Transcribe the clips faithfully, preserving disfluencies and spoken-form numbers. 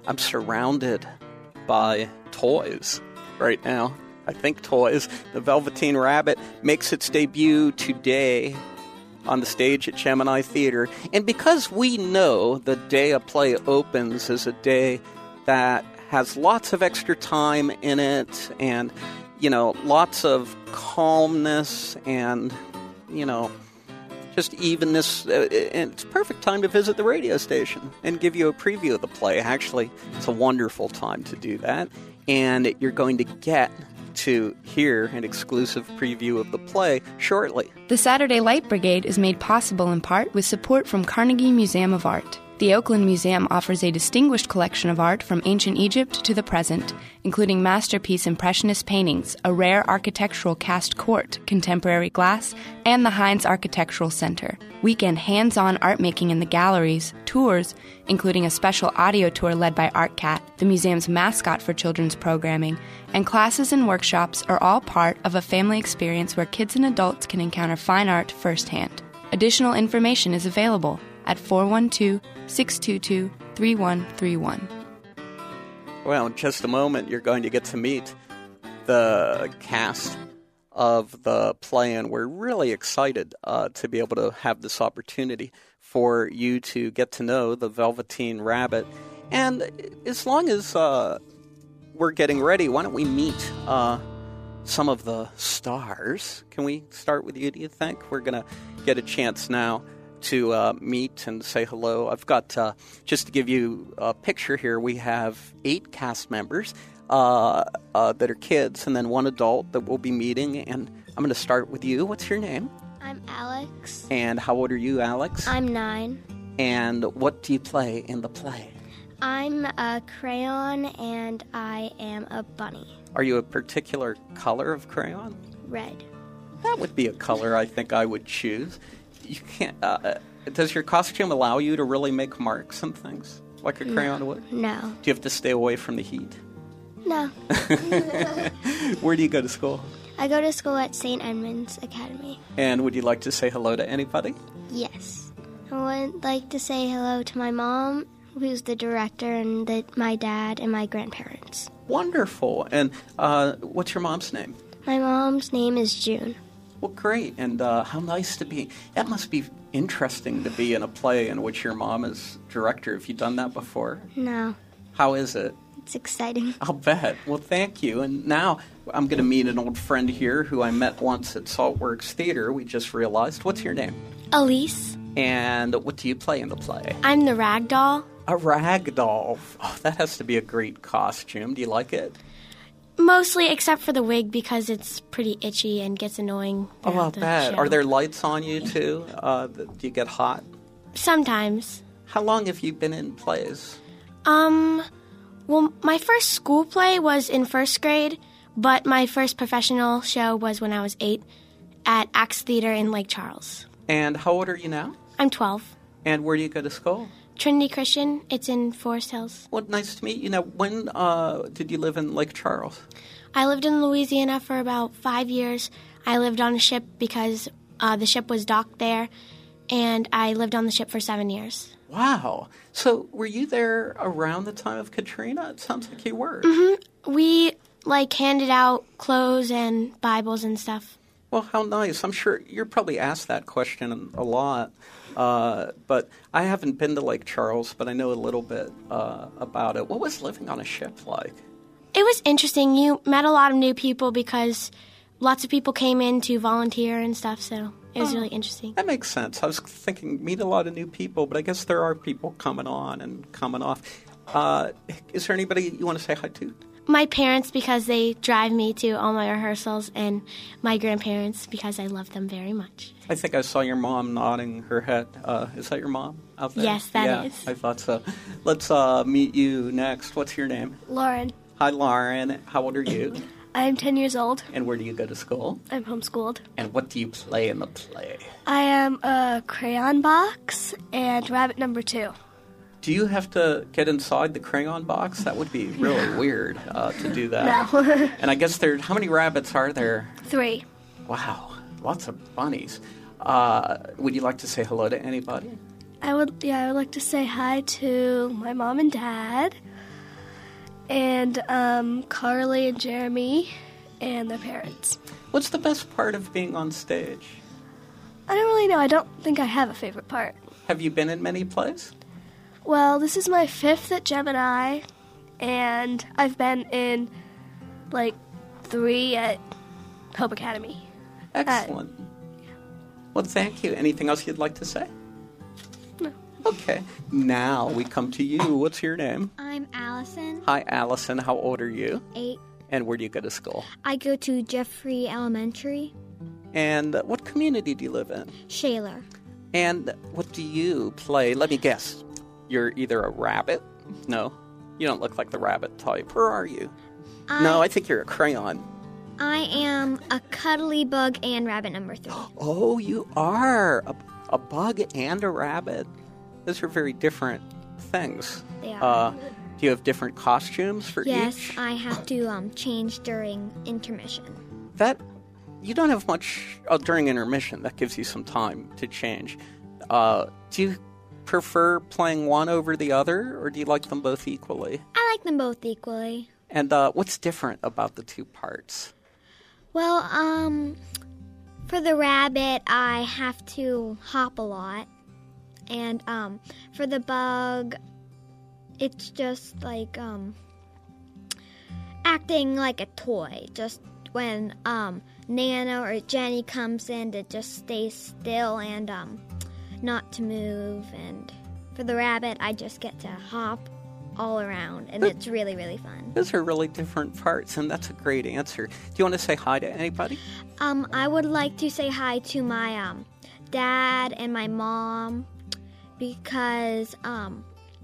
I'm surrounded by toys right now. I think toys. The Velveteen Rabbit makes its debut today on the stage at Gemini Theater. And because we know the day a play opens is a day that has lots of extra time in it and, you know, lots of calmness and, you know, just evenness. Uh, and it's a perfect time to visit the radio station and give you a preview of the play. Actually, it's a wonderful time to do that. And you're going to get to hear an exclusive preview of the play shortly. The Saturday Light Brigade is made possible in part with support from Carnegie Museum of Art. The Oakland Museum offers a distinguished collection of art from ancient Egypt to the present, including masterpiece Impressionist paintings, a rare architectural cast court, contemporary glass, and the Heinz Architectural Center. Weekend hands-on art making in the galleries, tours, including a special audio tour led by ArtCat, the museum's mascot for children's programming, and classes and workshops are all part of a family experience where kids and adults can encounter fine art firsthand. Additional information is available at four one two, six two two, three one three one. Well, in just a moment, you're going to get to meet the cast of the play, and we're really excited uh, to be able to have this opportunity for you to get to know the Velveteen Rabbit. And as long as uh, we're getting ready, why don't we meet uh, some of the stars? Can we start with you, do you think? We're going to get a chance now to uh, meet and say hello. I've got, uh, just to give you a picture here, we have eight cast members uh, uh, that are kids and then one adult that we'll be meeting. And I'm going to start with you. What's your name? I'm Alex. And how old are you, Alex? I'm nine. And what do you play in the play? I'm a crayon and I am a bunny. Are you a particular color of crayon? Red. That would be a color I think I would choose. You can't. Uh, does your costume allow you to really make marks and things like a crayon no, would? No. Do you have to stay away from the heat? No. Where do you go to school? I go to school at Saint Edmund's Academy. And would you like to say hello to anybody? Yes. I would like to say hello to my mom, who's the director, and the, my dad and my grandparents. Wonderful. And uh, what's your mom's name? My mom's name is June. Well, great. And uh, how nice to be. That must be interesting to be in a play in which your mom is director. Have you done that before? No. How is it? It's exciting. I'll bet. Well, thank you. And now I'm going to meet an old friend here who I met once at Saltworks Theater. We just realized. What's your name? Elise. And what do you play in the play? I'm the rag doll. A rag doll. Oh, that has to be a great costume. Do you like it? Mostly, except for the wig, because it's pretty itchy and gets annoying. Oh, I'll the bet. show. Are there lights on you, too? Uh, do you get hot? Sometimes. How long have you been in plays? Um, well, my first school play was in first grade, but my first professional show was when I was eight at Axe Theater in Lake Charles. And how old are you now? I'm twelve. And where do you go to school? Trinity Christian. It's in Forest Hills. Well, nice to meet you. Now, when uh, did you live in Lake Charles? I lived in Louisiana for about five years. I lived on a ship because uh, the ship was docked there, and I lived on the ship for seven years. Wow. So were you there around the time of Katrina? It sounds like you were. Mm-hmm. We, like, handed out clothes and Bibles and stuff. Well, how nice. I'm sure you're probably asked that question a lot. Uh, but I haven't been to Lake Charles, but I know a little bit uh, about it. What was living on a ship like? It was interesting. You met a lot of new people because lots of people came in to volunteer and stuff, so it was oh, really interesting. That makes sense. I was thinking meet a lot of new people, but I guess there are people coming on and coming off. Uh, is there anybody you want to say hi to? My parents, because they drive me to all my rehearsals, and my grandparents, because I love them very much. I think I saw your mom nodding her head. Uh, is that your mom out there? Yes, that yeah, is. I thought so. Let's uh, meet you next. What's your name? Lauren. Hi, Lauren. How old are you? I'm ten years old. And where do you go to school? I'm homeschooled. And what do you play in the play? I am a crayon box and rabbit number two. Do you have to get inside the crayon box? That would be really no. weird uh, to do that. No. And I guess there. How many rabbits are there? Three. Wow, lots of bunnies. Uh, would you like to say hello to anybody? I would. Yeah, I would like to say hi to my mom and dad, and um, Carly and Jeremy and their parents. What's the best part of being on stage? I don't really know. I don't think I have a favorite part. Have you been in many plays? Well, this is my fifth at Gemini, and I've been in, like, three at Hope Academy. Excellent. Uh, well, thank you. Anything else you'd like to say? No. Okay. Now we come to you. What's your name? I'm Allison. Hi, Allison. How old are you? Eight. And where do you go to school? I go to Jeffrey Elementary. And what community do you live in? Shaler. And what do you play? Let me guess. You're either a rabbit? No. You don't look like the rabbit type. Where are you? I, no, I think you're a crayon. I am a cuddly bug and rabbit number three. Oh, you are. A, a bug and a rabbit. Those are very different things. They are. Uh, do you have different costumes for yes, each? Yes, I have to um, change during intermission. That, you don't have much uh, during intermission. That gives you some time to change. Uh, do you prefer playing one over the other, or do you like them both equally? I like them both equally. And uh, what's different about the two parts? Well, um, for the rabbit, I have to hop a lot. And um, for the bug, it's just like um, acting like a toy. Just when um, Nana or Jenny comes in to just stay still and um, not to move. And for the rabbit, I just get to hop all around, and it's really, really fun. Those are really different parts, and that's a great answer. Do you want to say hi to anybody? Um, I would like to say hi to my um, dad and my mom because um,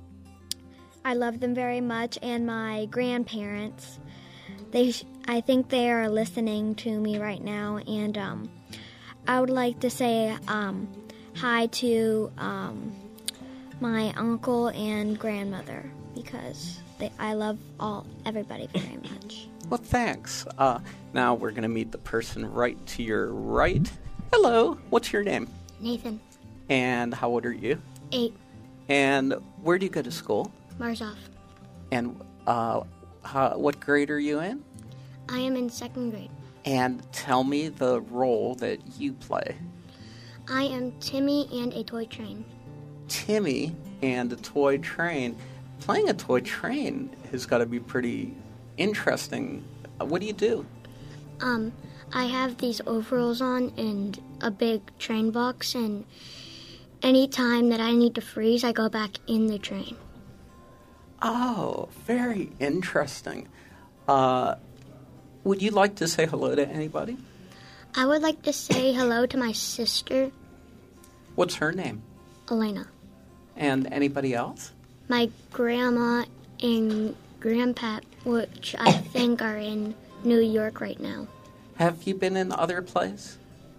I love them very much, and my grandparents. They, sh- I think they are listening to me right now, and um, I would like to say um, hi to um, my uncle and grandmother, because they, I love all everybody very much. Well, thanks. Uh, now we're going to meet the person right to your right. Hello. What's your name? Nathan. And how old are you? Eight. And where do you go to school? Marzoff. And uh, how, what grade are you in? I am in second grade. And tell me the role that you play. I am Timmy and a toy train. Timmy and a toy train. Playing a toy train has got to be pretty interesting. What do you do? Um, I have these overalls on and a big train box, and any time that I need to freeze, I go back in the train. Oh, very interesting. Uh, would you like to say hello to anybody? I would like to say hello to my sister. What's her name? Elena. And anybody else? My grandma and grandpa, which I think are in New York right now. Have you been in other plays?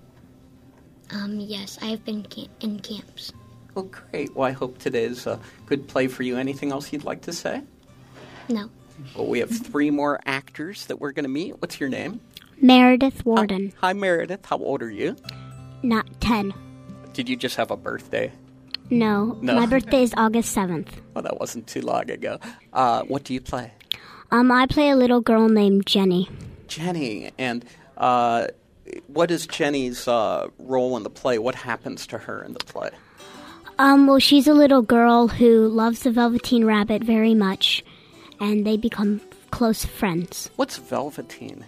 Um, yes, I have been camp- in camps. Well, great. Well, I hope today's a good play for you. Anything else you'd like to say? No. Well, we have three more actors that we're going to meet. What's your name? Meredith Warden. Hi, Hi, Meredith. How old are you? Not ten. Did you just have a birthday? No, no. My birthday is August seventh. Well, that wasn't too long ago. Uh, what do you play? Um, I play a little girl named Jenny. Jenny. And uh, what is Jenny's uh, role in the play? What happens to her in the play? Um, well, she's a little girl who loves the Velveteen Rabbit very much, and they become close friends. What's velveteen?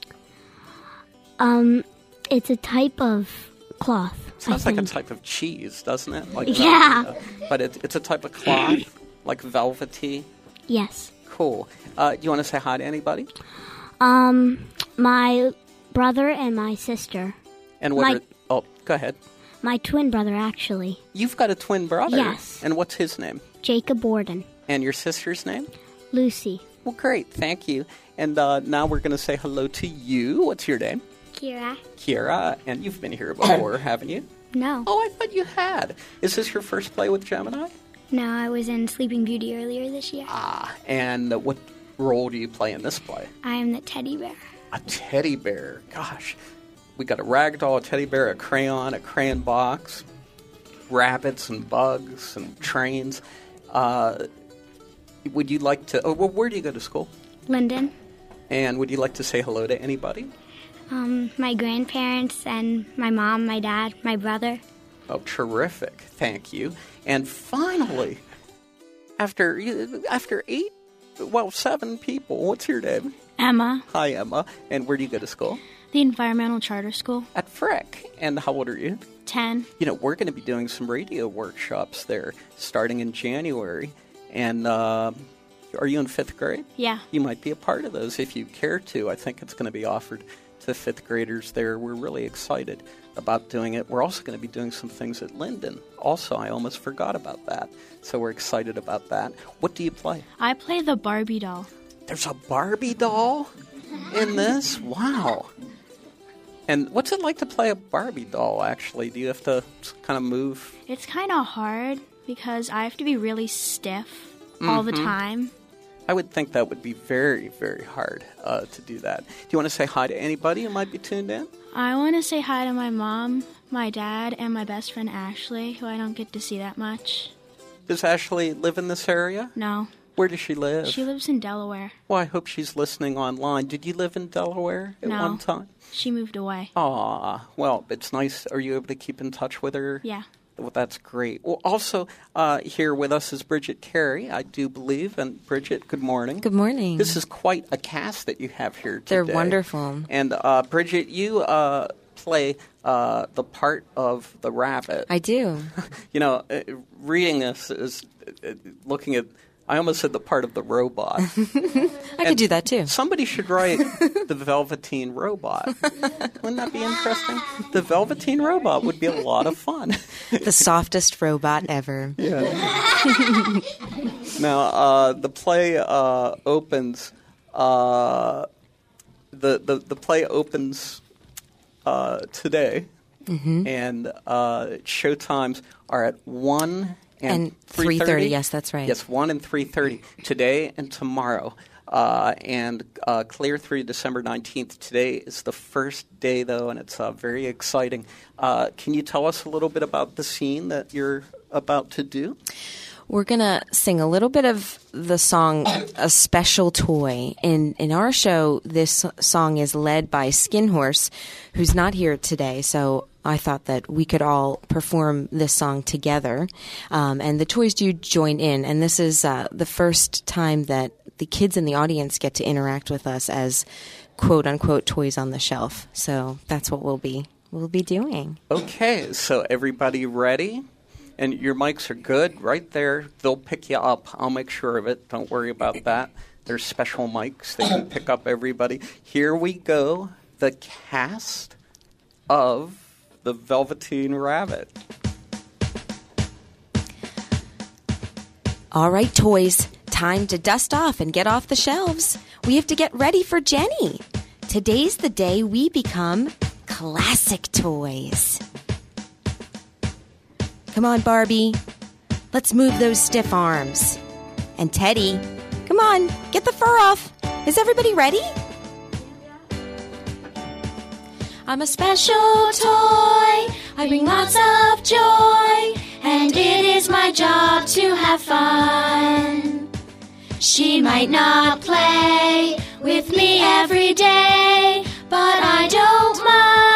Um, it's a type of cloth. Sounds like a type of cheese, doesn't it? Like yeah. Velvet, uh, but it, it's a type of cloth, like velvety. Yes. Cool. Uh, you want to say hi to anybody? Um, my brother and my sister. And what my, are... Oh, go ahead. My twin brother, actually. You've got a twin brother? Yes. And what's his name? Jacob Warden. And your sister's name? Lucy. Well, great. Thank you. And uh, now we're going to say hello to you. What's your name? Kira. Kira. And you've been here before, haven't you? No. Oh, I thought you had. Is this your first play with Gemini? No, I was in Sleeping Beauty earlier this year. Ah, and what role do you play in this play? I am the teddy bear. A teddy bear. Gosh. We got a rag doll, a teddy bear, a crayon, a crayon box, rabbits and bugs and trains. Uh, would you like to, oh, well, where do you go to school? Linden. And would you like to say hello to anybody? Um, my grandparents and my mom, my dad, my brother. Oh, terrific. Thank you. And finally, after after eight, well, seven people, what's your name? Emma. Hi, Emma. And where do you go to school? The Environmental Charter School. At Frick. And how old are you? Ten. You know, we're going to be doing some radio workshops there starting in January. And uh, are you in fifth grade? Yeah. You might be a part of those if you care to. I think it's going to be offered to fifth graders there. We're really excited about doing it. We're also going to be doing some things at Linden. Also, I almost forgot about that. So we're excited about that. What do you play? I play the Barbie doll. There's a Barbie doll in this? Wow. And what's it like to play a Barbie doll, actually? Do you have to kind of move? It's kind of hard because I have to be really stiff mm-hmm. all the time. I would think that would be very, very hard uh, to do that. Do you want to say hi to anybody who might be tuned in? I want to say hi to my mom, my dad, and my best friend Ashley, who I don't get to see that much. Does Ashley live in this area? No. Where does she live? She lives in Delaware. Well, I hope she's listening online. Did you live in Delaware at no. one time? She moved away. Aw, well, it's nice. Are you able to keep in touch with her? Yeah. Well, that's great. Well, also uh, here with us is Bridget Carey, I do believe. And Bridget, good morning. Good morning. This is quite a cast that you have here today. They're wonderful. And uh, Bridget, you uh, play uh, the part of the rabbit. I do. You know, uh, reading this is uh, looking at, I almost said the part of the robot. I and could do that too. Somebody should write the Velveteen Robot. Wouldn't that be interesting? The Velveteen Robot would be a lot of fun. The softest robot ever. Yeah. Now, uh, the play uh, opens. Uh, the, the the play opens uh, today, mm-hmm. and uh, show times are at one. And three thirty, yes, that's right. Yes, one and three thirty today and tomorrow, uh, and uh, clear through December nineteenth. Today is the first day, though, and it's uh, very exciting. Uh, can you tell us a little bit about the scene that you're about to do? We're going to sing a little bit of the song A Special Toy. In in our show, this song is led by Skin Horse, who's not here today, so I thought that we could all perform this song together. Um, and the toys do join in, and this is uh, the first time that the kids in the audience get to interact with us as quote-unquote toys on the shelf. So that's what we'll be we'll be doing. Okay, so everybody ready? And your mics are good right there. They'll pick you up. I'll make sure of it. Don't worry about that. There's special mics. They can pick up everybody. Here we go. The cast of The Velveteen Rabbit. All right, toys. Time to dust off and get off the shelves. We have to get ready for Jenny. Today's the day we become classic toys. Come on, Barbie. Let's move those stiff arms. And Teddy, come on, get the fur off. Is everybody ready? I'm a special toy. I bring lots of joy. And it is my job to have fun. She might not play with me every day, but I don't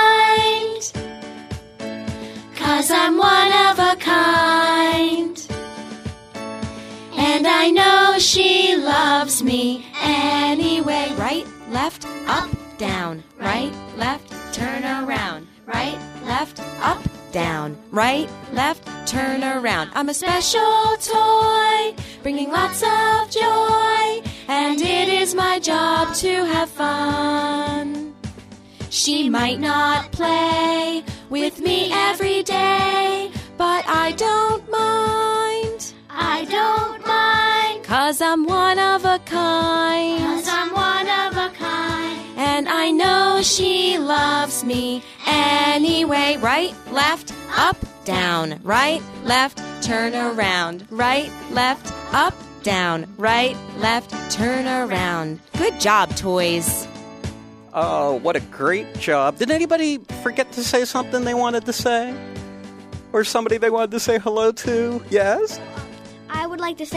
mind. 'Cause I'm one of a kind. And I know she loves me anyway. Right, left, up, down. Right, left, turn around. Right, left, up, down. Right, left, turn around. I'm a special toy, bringing lots of joy. And it is my job to have fun. She might not play with me every day, but I don't mind. I don't mind. 'Cause I'm one of a kind. 'Cause I'm one of a kind. And I know she loves me anyway. Right, left, up, down. Right, left, turn around. Right, left, up, down. Right, left, turn around. Good job, toys. Oh, what a great job. Did anybody forget to say something they wanted to say? Or somebody they wanted to say hello to? Yes? I would like to say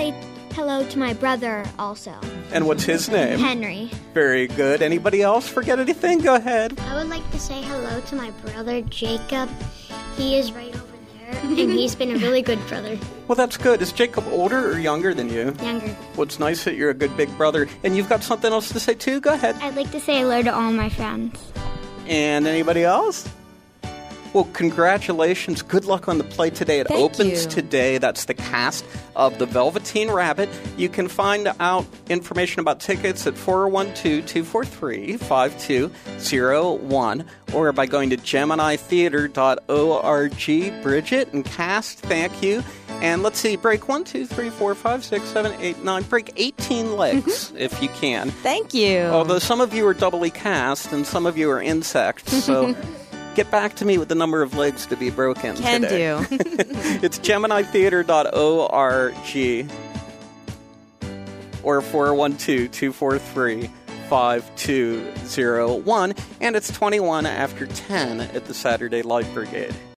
hello to my brother also. And what's his name? Henry. Very good. Anybody else forget anything? Go ahead. I would like to say hello to my brother, Jacob. He is right over there, and he's been a really good brother. Well, that's good. Is Jacob older or younger than you? Younger. Well, it's nice that you're a good big brother. And you've got something else to say, too? Go ahead. I'd like to say hello to all my friends. And anybody else? Well, congratulations. Good luck on the play today. It Thank opens you. today. That's the cast of The Velveteen Rabbit. You can find out information about tickets at four one two, two four three, five two zero one or by going to gemini theater dot org. Bridget and cast, thank you. And let's see, break one, two, three, four, five, six, seven, eight, nine. Break eighteen legs if you can. Thank you. Although some of you are doubly cast and some of you are insects, so get back to me with the number of legs to be broken Can today. do. It's gemini theater dot org or four one two, two four three, five two zero one. And it's twenty-one after ten at the Saturday Light Brigade.